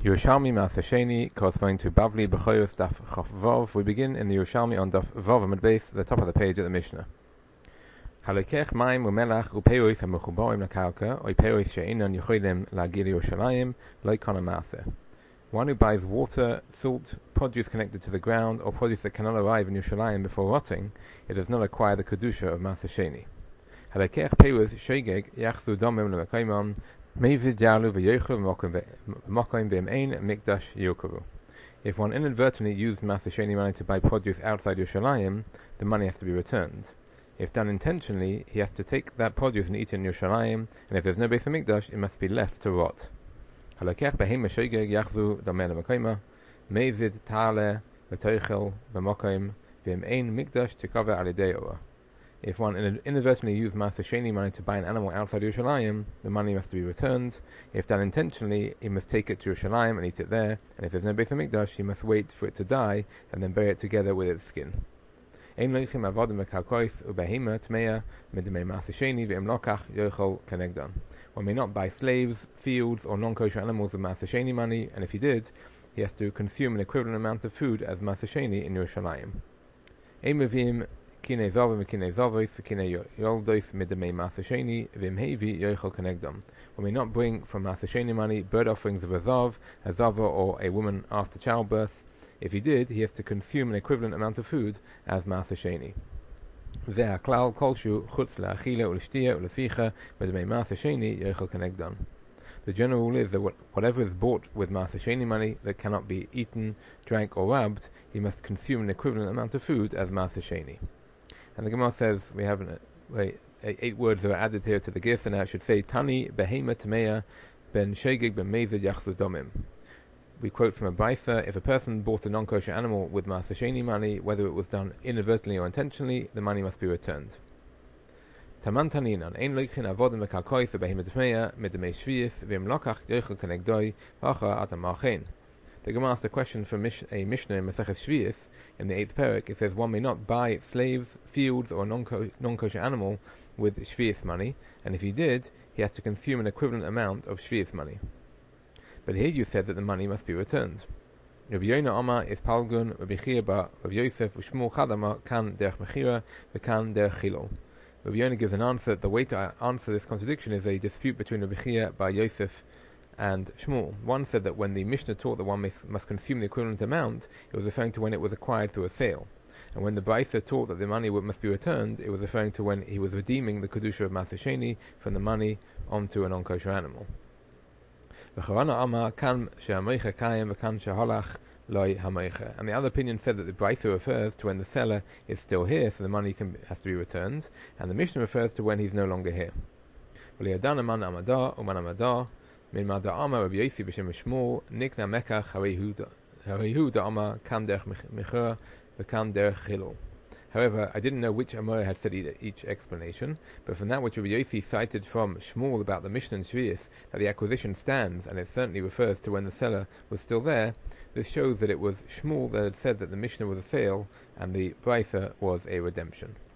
Yerushalmi Ma'aseh Sheni, corresponding to Bavli B'choros Daf Chof Vov. We begin in the Yerushalmi on Daf Vov Amud Beis, the top of the page at the Mishnah. Halekech Maim u'Melach u'Peiros haMechubarim laKarka, or Peiros she'einan yicholim la'agil Yerushalayim, lo yikona Ma'aseh. One who buys water, salt, produce connected to the ground, or produce that cannot arrive in Yerushalayim before rotting, it does not acquire the kedusha of Ma'aseh Sheni. Halekech Peiros shegeg yachzu domim leMekayimon. If one inadvertently used Ma'aseh Sheni money to buy produce outside Yerushalayim, the money has to be returned. If done intentionally, he has to take that produce and eat it in Yerushalayim, and if there's no Beis Hamikdash, it must be left to rot. If one inadvertently used Ma'aseh Sheni money to buy an animal outside Yerushalayim, the money must be returned. If done intentionally, he must take it to Yerushalayim and eat it there, and if there's no Beis Hamikdash, he must wait for it to die and then bury it together with its skin. One may not buy slaves, fields, or non-kosher animals with Ma'aseh Sheni money, and if he did, he has to consume an equivalent amount of food as Ma'aseh Sheni in Yerushalayim. One may not bring from Ma'aseh Sheni money bird offerings of a zav, or a woman after childbirth. If he did, he has to consume an equivalent amount of food as Ma'aseh Sheni. The general rule is that whatever is bought with Ma'aseh Sheni money that cannot be eaten, drank, or rubbed, he must consume an equivalent amount of food as Ma'aseh Sheni. And the Gemara says we have 8 words that are added here to the Girsa. Now it should say Tani behema tameya ben shegig ben mezid yachzu domim. We quote from a Brisa: if a person bought a non-kosher animal with Ma'aseh Sheni money, whether it was done inadvertently or intentionally, the money must be returned. Taman taninan ein loichin avodim lekarkois behema tameya midmei shviyis v'im lokach yochel kenegdoi v'achar atamachen. The Gemara asked a question from a Mishnah in Masechet Shviyis in the 8th parak. It says one may not buy slaves, fields, or non-kosher animal with Shviyis money, and if he did, he has to consume an equivalent amount of Shviyis money. But here you said that the money must be returned. Rabbi Yonah Amar is Palgun, Rabbi Chia bar Rabbi Yosef, Ushmuel Chadamar kan derech mechira, v'kan derech chilol. Rabbi Yonah gives an answer. The way to answer this contradiction is a dispute between Rabbi Chia bar Yosef and Shmuel. One said that when the Mishnah taught that one must consume the equivalent amount, it was referring to when it was acquired through a sale. And when the Brisa taught that the money must be returned, it was referring to when he was redeeming the kedusha of Ma'aseh Sheni from the money onto a non-kosher animal. And the other opinion said that the Brisa refers to when the seller is still here, so the money has to be returned, and the Mishnah refers to when he's no longer here. Min Mada Amar Rabbi Yossi b'Shem Shmuel Nikna Mekach Harihu da Amar Kam Derech Mechira v'Kam Derech Chilul. However, I didn't know which Amar had said each explanation, but from that which Rabbi Yossi cited from Shmuel about the Mishnah and Shviyis, that the acquisition stands, and it certainly refers to when the seller was still there, this shows that it was Shmuel that had said that the Mishnah was a sale and the Brisa was a redemption.